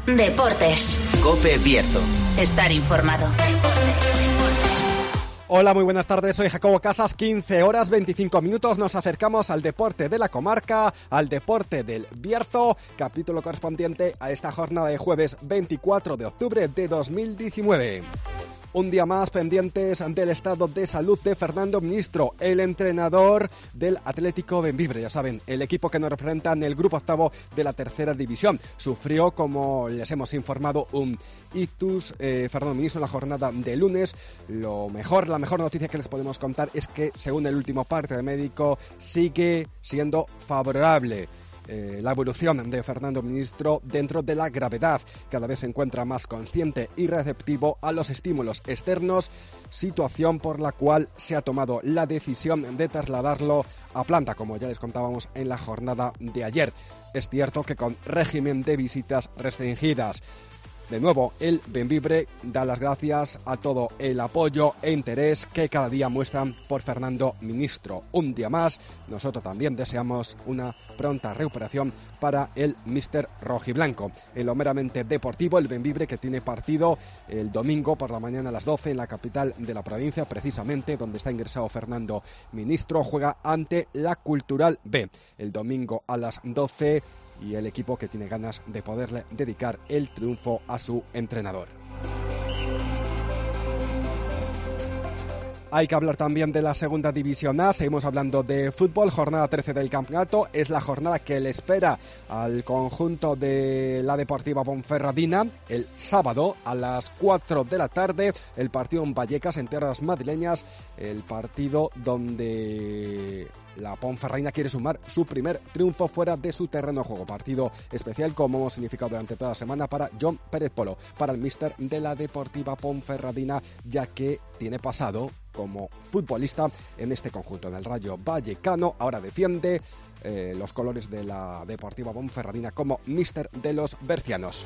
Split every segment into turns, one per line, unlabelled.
Deportes.
COPE Bierzo.
Estar informado.
Hola, muy buenas tardes, soy Jacobo Casas, 15 horas 25 minutos, nos acercamos al deporte de la comarca, al deporte del Bierzo, capítulo correspondiente a esta jornada de jueves 24 de octubre de 2019. Un día más pendientes del estado de salud de Fernando Ministro, el entrenador del Atlético Bembibre. Ya saben, el equipo que nos representa en el grupo octavo de la tercera división. Sufrió, como les hemos informado, un ictus Fernando Ministro en la jornada de lunes. La mejor noticia que les podemos contar es que, según el último parte médico, sigue siendo favorable. La evolución de Fernando Ministro dentro de la gravedad. Cada vez se encuentra más consciente y receptivo a los estímulos externos, situación por la cual se ha tomado la decisión de trasladarlo a planta, como ya les contábamos en la jornada de ayer. Es cierto que con régimen de visitas restringidas. De nuevo, el Bembibre da las gracias a todo el apoyo e interés que cada día muestran por Fernando Ministro. Un día más, nosotros también deseamos una pronta recuperación para el míster rojiblanco. En lo meramente deportivo, el Bembibre, que tiene partido el domingo por la mañana a las 12 en la capital de la provincia, precisamente donde está ingresado Fernando Ministro, juega ante la Cultural B. El domingo a las 12 y el equipo que tiene ganas de poderle dedicar el triunfo a su entrenador. Hay que hablar también de la segunda división A, seguimos hablando de fútbol, jornada 13 del campeonato, es la jornada que le espera al conjunto de la Deportiva Ponferradina el sábado a las 4 de la tarde, el partido en Vallecas, en tierras madrileñas, el partido donde la Ponferradina quiere sumar su primer triunfo fuera de su terreno de juego. Partido especial, como hemos significado durante toda la semana, para John Pérez Polo, para el míster de la Deportiva Ponferradina, ya que tiene pasado como futbolista en este conjunto, en el Rayo Vallecano. Ahora defiende los colores de la Deportiva Ponferradina como míster de los bercianos.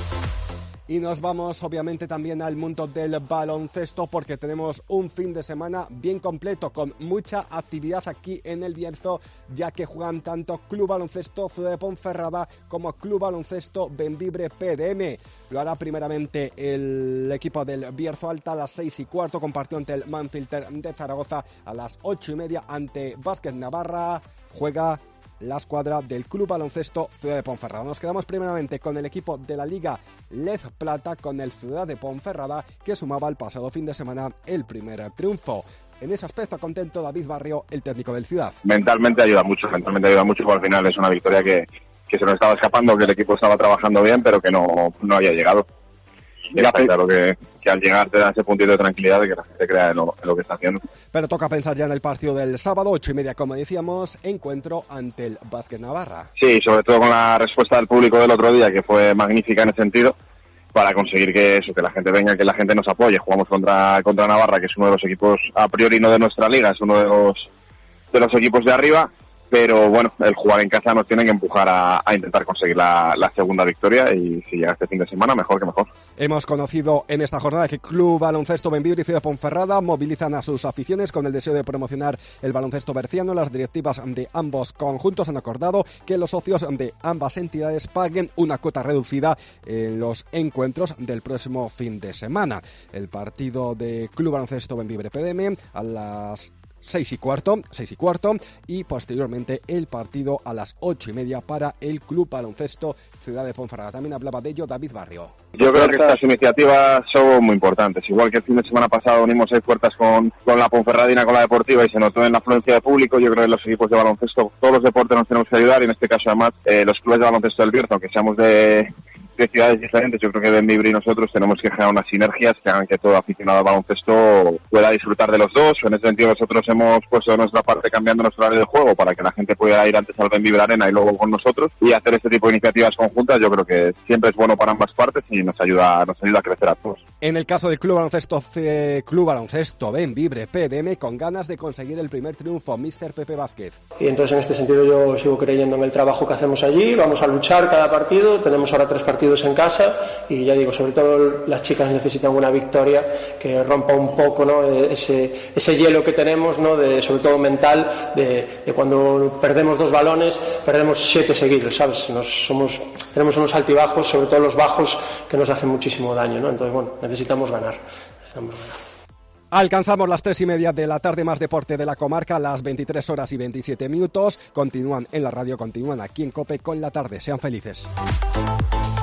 Y nos vamos obviamente también al mundo del baloncesto, porque tenemos un fin de semana bien completo con mucha actividad aquí en el Bierzo, ya que juegan tanto Club Baloncesto Ciudad de Ponferrada como Club Baloncesto Bembibre PDM. Lo hará primeramente el equipo del Bierzo Alta a las 6:15, con partido ante el Manfilter de Zaragoza a las 8:30 ante Básquet Navarra. Juega la escuadra del Club Baloncesto Ciudad de Ponferrada. Nos quedamos primeramente con el equipo de la Liga Lez Plata, con el Ciudad de Ponferrada, que sumaba el pasado fin de semana el primer triunfo. En ese aspecto contento David Barrio, el técnico del Ciudad.
Mentalmente ayuda mucho, porque al final es una victoria que se nos estaba escapando, que el equipo estaba trabajando bien, pero que no había llegado. Y está claro que al llegar te da ese puntito de tranquilidad de que la gente crea en lo que está haciendo.
Pero toca pensar ya en el partido del sábado, 8:30, como decíamos, encuentro ante el Básquet Navarra.
Sí, sobre todo con la respuesta del público del otro día, que fue magnífica en ese sentido, para conseguir que la gente venga, que la gente nos apoye. Jugamos contra Navarra, que es uno de los equipos, a priori no de nuestra liga, es uno de los equipos de arriba. Pero bueno, el jugar en casa nos tiene que empujar a intentar conseguir la segunda victoria, y si llega este fin de semana, mejor que mejor.
Hemos conocido en esta jornada que Club Baloncesto Bembibre y Ciudad de Ponferrada movilizan a sus aficiones con el deseo de promocionar el baloncesto berciano. Las directivas de ambos conjuntos han acordado que los socios de ambas entidades paguen una cuota reducida en los encuentros del próximo fin de semana. El partido de Club Baloncesto Bembibre PDM a las 6:15 y posteriormente el partido a las 8:30 para el Club Baloncesto Ciudad de Ponferrada. También hablaba de ello David Barrio.
Yo creo que estas iniciativas son muy importantes. Igual que el fin de semana pasado unimos 6 puertas con la Ponferradina, con la Deportiva, y se notó en la afluencia de público. Yo creo que los equipos de baloncesto, todos los deportes nos tenemos que ayudar, y en este caso además los clubes de baloncesto del Bierzo, aunque seamos de ciudades diferentes, yo creo que Bembibre y nosotros tenemos que generar unas sinergias que hagan que todo aficionado al baloncesto pueda disfrutar de los dos. En ese sentido, nosotros hemos puesto nuestra parte cambiando nuestro horario de juego para que la gente pueda ir antes al Bembibre Arena y luego con nosotros, y hacer este tipo de iniciativas conjuntas. Yo creo que siempre es bueno para ambas partes y nos ayuda a crecer a todos.
En el caso del Club Baloncesto Bembibre PDM, con ganas de conseguir el primer triunfo, míster Pepe Vázquez.
Y entonces en este sentido yo sigo creyendo en el trabajo que hacemos allí. Vamos a luchar cada partido, tenemos ahora 3 partidos
partidos en casa y ya digo, sobre todo las chicas necesitan una victoria que rompa un poco, ¿no?, ese hielo que tenemos, ¿no?, sobre todo mental, de cuando perdemos 2 balones, perdemos 7 seguidos, ¿sabes? Tenemos unos altibajos, sobre todo los bajos, que nos hacen muchísimo daño, ¿no? Entonces, bueno, necesitamos ganar.
Alcanzamos las 3:30 de la tarde, más deporte de la comarca, las 23:27. Continúan en la radio, continúan aquí en COPE con la tarde. Sean felices.